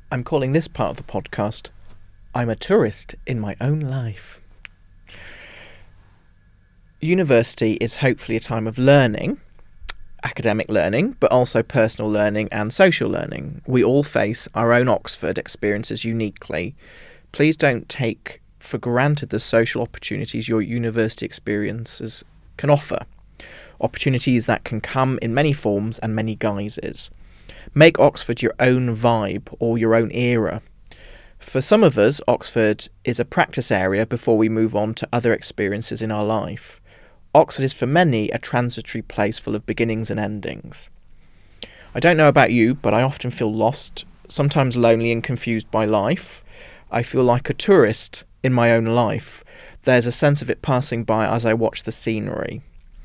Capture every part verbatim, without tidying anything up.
I'm calling this part of the podcast, I'm a Tourist in My Own Life. University is hopefully a time of learning, academic learning, but also personal learning and social learning. We all face our own Oxford experiences uniquely. Please don't take for granted the social opportunities your university experiences can offer. Opportunities that can come in many forms and many guises. Make Oxford your own vibe or your own era. For some of us, Oxford is a practice area before we move on to other experiences in our life. Oxford is for many a transitory place full of beginnings and endings. I don't know about you, but I often feel lost, sometimes lonely and confused by life. I feel like a tourist in my own life. There's a sense of it passing by as I watch the scenery.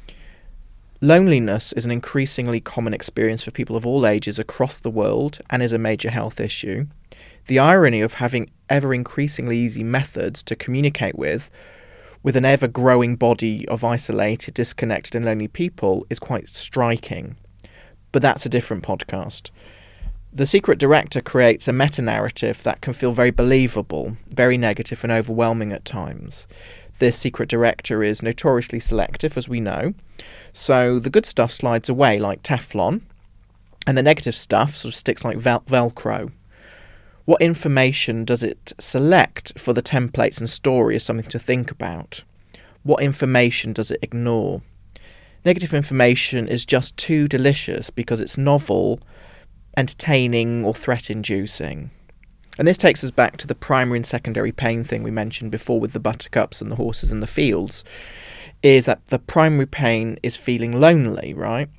Loneliness is an increasingly common experience for people of all ages across the world and is a major health issue. The irony of having ever increasingly easy methods to communicate with, with an ever-growing body of isolated, disconnected and lonely people is quite striking. But that's a different podcast. The Secret Director creates a meta-narrative that can feel very believable, very negative and overwhelming at times. This Secret Director is notoriously selective, as we know, so the good stuff slides away like Teflon, and the negative stuff sort of sticks like vel- Velcro. What information does it select for the templates and story is something to think about. What information does it ignore? Negative information is just too delicious because it's novel, entertaining or threat-inducing. And this takes us back to the primary and secondary pain thing we mentioned before with the buttercups and the horses in the fields, is that the primary pain is feeling lonely, right?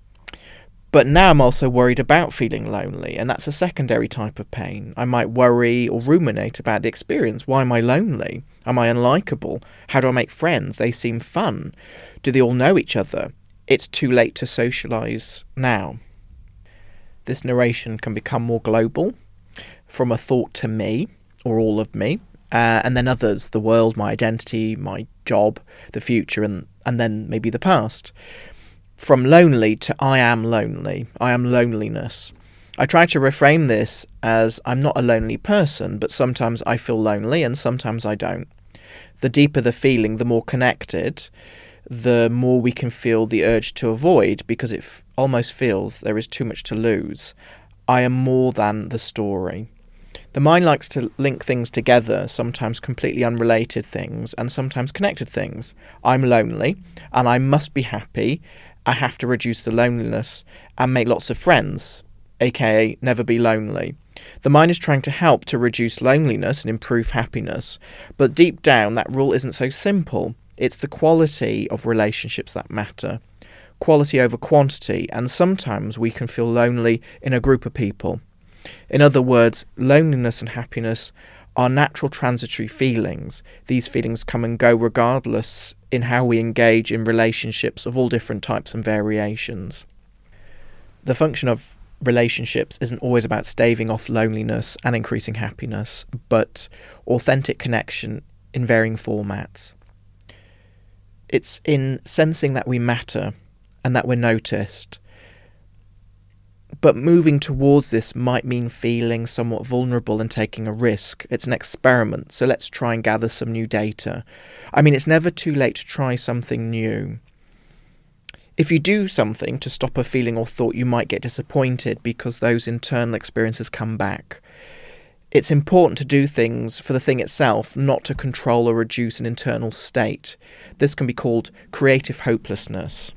But now I'm also worried about feeling lonely, and that's a secondary type of pain. I might worry or ruminate about the experience. Why am I lonely? Am I unlikable? How do I make friends? They seem fun. Do they all know each other? It's too late to socialise now. This narration can become more global, from a thought to me, or all of me, uh, and then others, the world, my identity, my job, the future, and, and then maybe the past. From lonely to I am lonely. I am loneliness. I try to reframe this as I'm not a lonely person, but sometimes I feel lonely and sometimes I don't. The deeper the feeling, the more connected, the more we can feel the urge to avoid because it f- almost feels there is too much to lose. I am more than the story. The mind likes to link things together, sometimes completely unrelated things and sometimes connected things. I'm lonely and I must be happy. I have to reduce the loneliness and make lots of friends, aka never be lonely. The mind is trying to help to reduce loneliness and improve happiness, but deep down that rule isn't so simple. It's the quality of relationships that matter. Quality over quantity, and sometimes we can feel lonely in a group of people. In other words, loneliness and happiness are natural transitory feelings. These feelings come and go regardless in how we engage in relationships of all different types and variations. The function of relationships isn't always about staving off loneliness and increasing happiness, but authentic connection in varying formats. It's in sensing that we matter and that we're noticed. But moving towards this might mean feeling somewhat vulnerable and taking a risk. It's an experiment, so let's try and gather some new data. I mean, it's never too late to try something new. If you do something to stop a feeling or thought, you might get disappointed because those internal experiences come back. It's important to do things for the thing itself, not to control or reduce an internal state. This can be called creative hopelessness.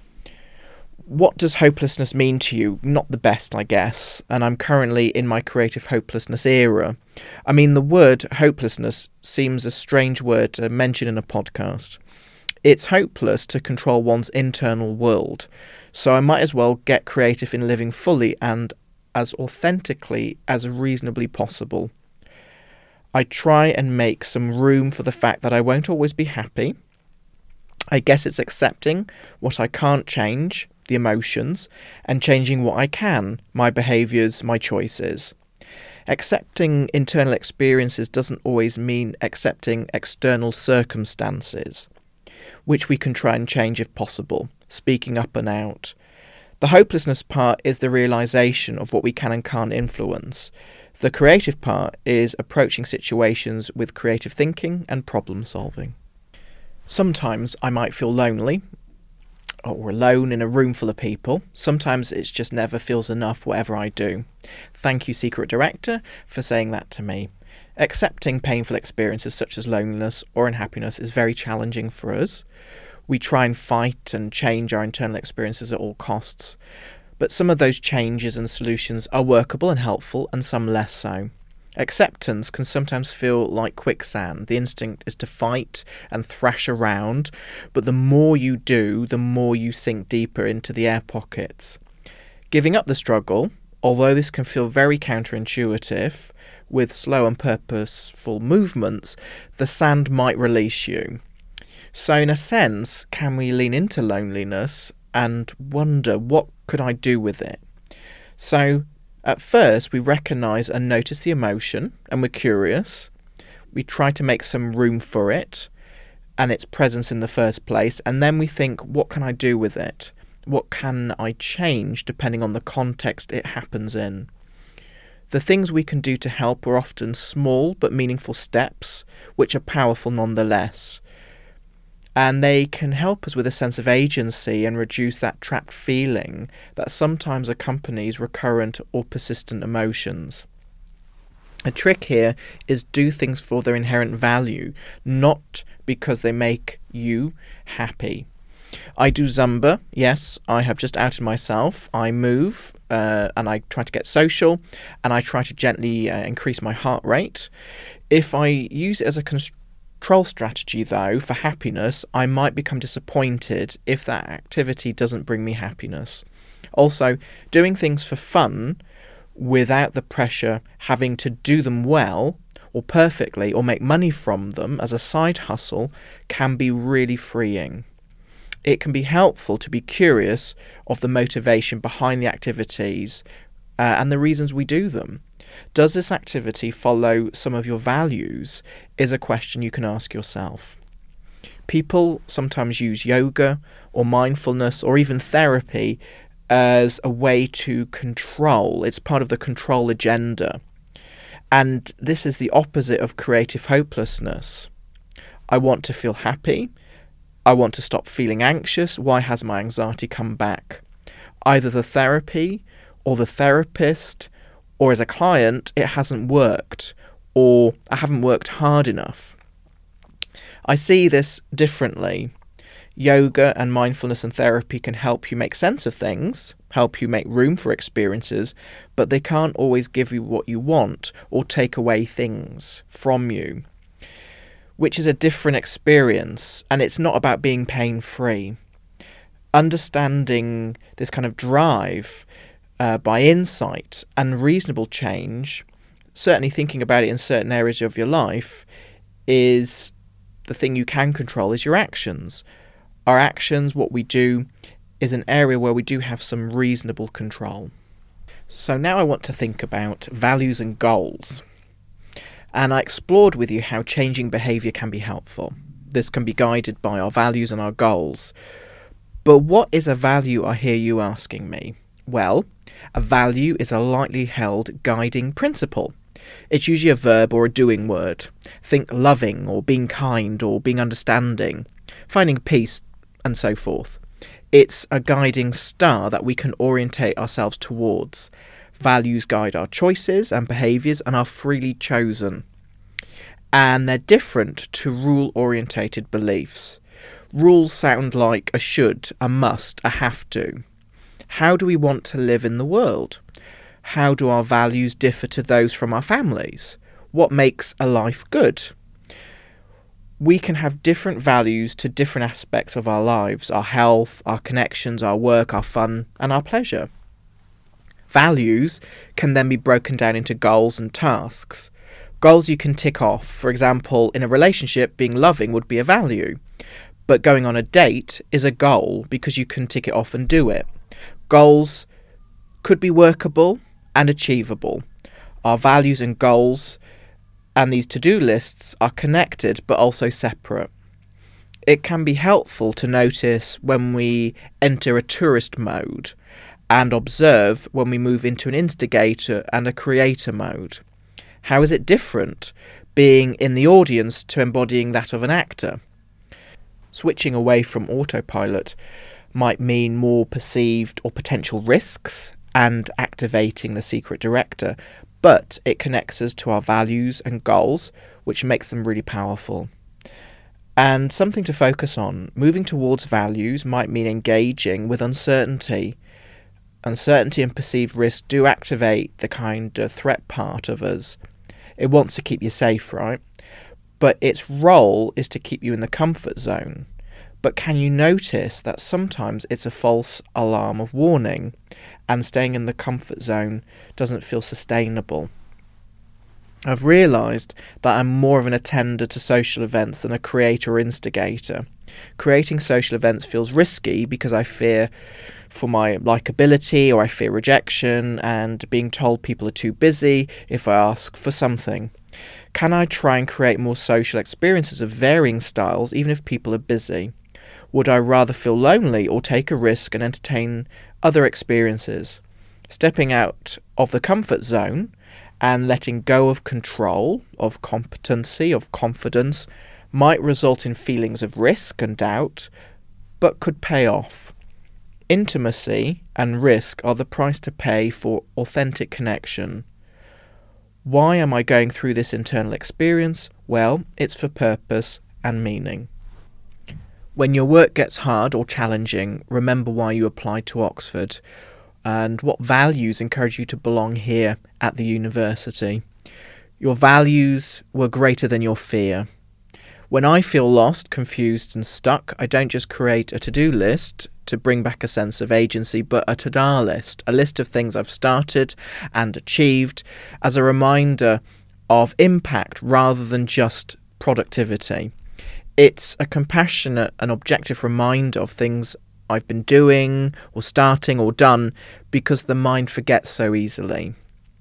What does hopelessness mean to you? Not the best, I guess, and I'm currently in my creative hopelessness era. I mean, the word hopelessness seems a strange word to mention in a podcast. It's hopeless to control one's internal world, so I might as well get creative in living fully and as authentically as reasonably possible. I try and make some room for the fact that I won't always be happy. I guess it's accepting what I can't change, the emotions, and changing what I can, my behaviours, my choices. Accepting internal experiences doesn't always mean accepting external circumstances, which we can try and change if possible, speaking up and out. The hopelessness part is the realisation of what we can and can't influence. The creative part is approaching situations with creative thinking and problem solving. Sometimes I might feel lonely or alone in a room full of people. Sometimes it just never feels enough whatever I do. Thank you, Secret Director, for saying that to me. Accepting painful experiences such as loneliness or unhappiness is very challenging for us. We try and fight and change our internal experiences at all costs. But some of those changes and solutions are workable and helpful, and some less so. Acceptance can sometimes feel like quicksand. The instinct is to fight and thrash around, but the more you do, the more you sink deeper into the air pockets. Giving up the struggle, although this can feel very counterintuitive, with slow and purposeful movements, the sand might release you. So in a sense, can we lean into loneliness and wonder, what could I do with it? So at first, we recognise and notice the emotion, and we're curious. We try to make some room for it and its presence in the first place, and then we think, what can I do with it? What can I change depending on the context it happens in? The things we can do to help are often small but meaningful steps, which are powerful nonetheless. And they can help us with a sense of agency and reduce that trapped feeling that sometimes accompanies recurrent or persistent emotions. A trick here is do things for their inherent value, not because they make you happy. I do Zumba, yes, I have just outed myself. I move uh, and I try to get social, and I try to gently uh, increase my heart rate. If I use it as a const- Control strategy, though, for happiness, I might become disappointed if that activity doesn't bring me happiness. Also, doing things for fun without the pressure having to do them well or perfectly or make money from them as a side hustle can be really freeing. It can be helpful to be curious of the motivation behind the activities uh, and the reasons we do them. Does this activity follow some of your values is a question you can ask yourself. People sometimes use yoga or mindfulness or even therapy as a way to control. It's part of the control agenda. And this is the opposite of creative hopelessness. I want to feel happy. I want to stop feeling anxious. Why has my anxiety come back? Either the therapy or the therapist or as a client, it hasn't worked, or I haven't worked hard enough. I see this differently. Yoga and mindfulness and therapy can help you make sense of things, help you make room for experiences, but they can't always give you what you want or take away things from you, which is a different experience, and it's not about being pain-free. Understanding this kind of drive Uh, by insight and reasonable change, certainly thinking about it in certain areas of your life, is the thing you can control is your actions. Our actions, what we do, is an area where we do have some reasonable control. So now I want to think about values and goals. And I explored with you how changing behaviour can be helpful. This can be guided by our values and our goals. But what is a value, I hear you asking me? Well, a value is a lightly held guiding principle. It's usually a verb or a doing word. Think loving or being kind or being understanding, finding peace and so forth. It's a guiding star that we can orientate ourselves towards. Values guide our choices and behaviours and are freely chosen. And they're different to rule-orientated beliefs. Rules sound like a should, a must, a have to. How do we want to live in the world? How do our values differ to those from our families? What makes a life good? We can have different values to different aspects of our lives, our health, our connections, our work, our fun, and our pleasure. Values can then be broken down into goals and tasks. Goals you can tick off. For example, in a relationship, being loving would be a value. But going on a date is a goal because you can tick it off and do it. Goals could be workable and achievable. Our values and goals and these to-do lists are connected but also separate. It can be helpful to notice when we enter a tourist mode and observe when we move into an instigator and a creator mode? How is it different, being in the audience to embodying that of an actor? Switching away from autopilot might mean more perceived or potential risks and activating the secret director, but it connects us to our values and goals, which makes them really powerful. And something to focus on, moving towards values might mean engaging with uncertainty. Uncertainty and perceived risk do activate the kind of threat part of us. It wants to keep you safe, right? But its role is to keep you in the comfort zone. But can you notice that sometimes it's a false alarm of warning, and staying in the comfort zone doesn't feel sustainable? I've realised that I'm more of an attender to social events than a creator or instigator. Creating social events feels risky because I fear for my likability, or I fear rejection and being told people are too busy if I ask for something. Can I try and create more social experiences of varying styles even if people are busy? Would I rather feel lonely or take a risk and entertain other experiences? Stepping out of the comfort zone and letting go of control, of competency, of confidence might result in feelings of risk and doubt, but could pay off. Intimacy and risk are the price to pay for authentic connection. Why am I going through this internal experience? Well, it's for purpose and meaning. When your work gets hard or challenging, remember why you applied to Oxford and what values encourage you to belong here at the university. Your values were greater than your fear. When I feel lost, confused and stuck, I don't just create a to-do list to bring back a sense of agency, but a to-do list, a list of things I've started and achieved as a reminder of impact rather than just productivity. It's a compassionate and objective reminder of things I've been doing or starting or done, because the mind forgets so easily.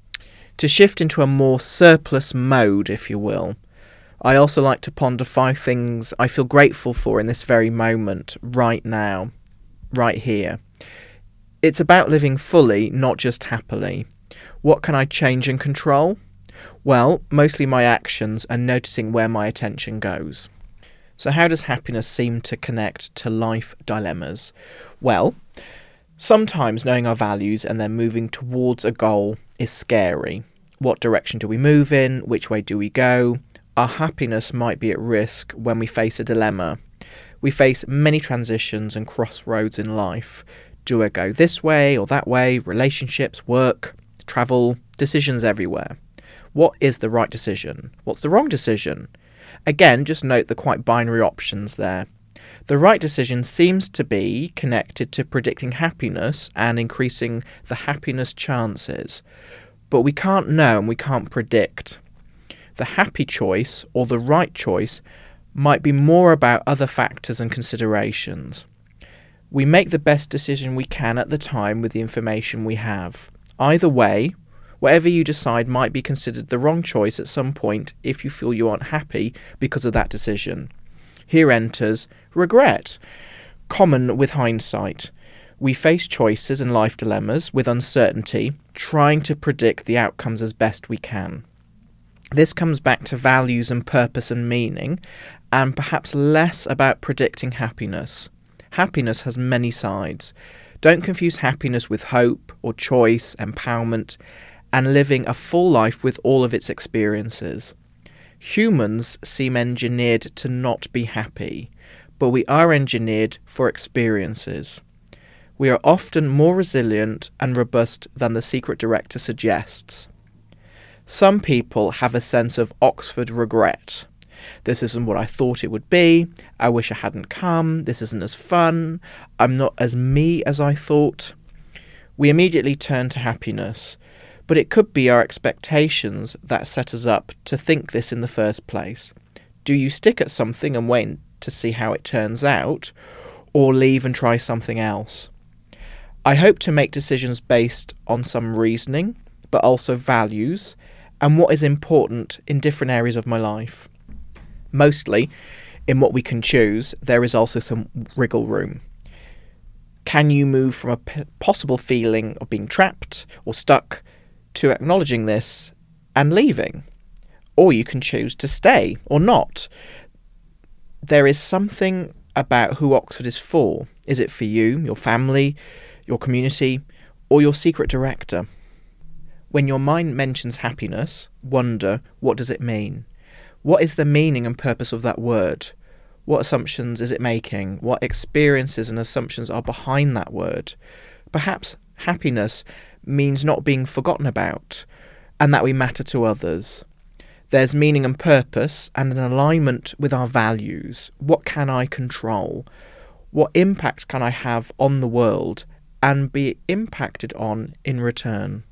To shift into a more surplus mode, if you will, I also like to ponder five things I feel grateful for in this very moment, right now, right here. It's about living fully, not just happily. What can I change and control? Well, mostly my actions and noticing where my attention goes. So how does happiness seem to connect to life dilemmas? Well, sometimes knowing our values and then moving towards a goal is scary. What direction do we move in? Which way do we go? Our happiness might be at risk when we face a dilemma. We face many transitions and crossroads in life. Do I go this way or that way? Relationships, work, travel, decisions everywhere. What is the right decision? What's the wrong decision? Again, just note the quite binary options there. The right decision seems to be connected to predicting happiness and increasing the happiness chances. But we can't know and we can't predict. The happy choice or the right choice might be more about other factors and considerations. We make the best decision we can at the time with the information we have. Either way, whatever you decide might be considered the wrong choice at some point if you feel you aren't happy because of that decision. Here enters regret. Common with hindsight. We face choices and life dilemmas with uncertainty, trying to predict the outcomes as best we can. This comes back to values and purpose and meaning, and perhaps less about predicting happiness. Happiness has many sides. Don't confuse happiness with hope or choice, empowerment, and living a full life with all of its experiences. Humans seem engineered to not be happy, but we are engineered for experiences. We are often more resilient and robust than the secret director suggests. Some people have a sense of Oxford regret. This isn't what I thought it would be. I wish I hadn't come. This isn't as fun. I'm not as me as I thought. We immediately turn to happiness, but it could be our expectations that set us up to think this in the first place. Do you stick at something and wait to see how it turns out, or leave and try something else? I hope to make decisions based on some reasoning, but also values, and what is important in different areas of my life. Mostly, in what we can choose, there is also some wriggle room. Can you move from a p- possible feeling of being trapped or stuck to acknowledging this and leaving? Or you can choose to stay or not. There is something about who Oxford is for. Is it for you, your family, your community, or your secret director? When your mind mentions happiness, wonder, what does it mean? What is the meaning and purpose of that word? What assumptions is it making? What experiences and assumptions are behind that word? Perhaps happiness means not being forgotten about, and that we matter to others. There's meaning and purpose and an alignment with our values. What can I control? What impact can I have on the world and be impacted on in return?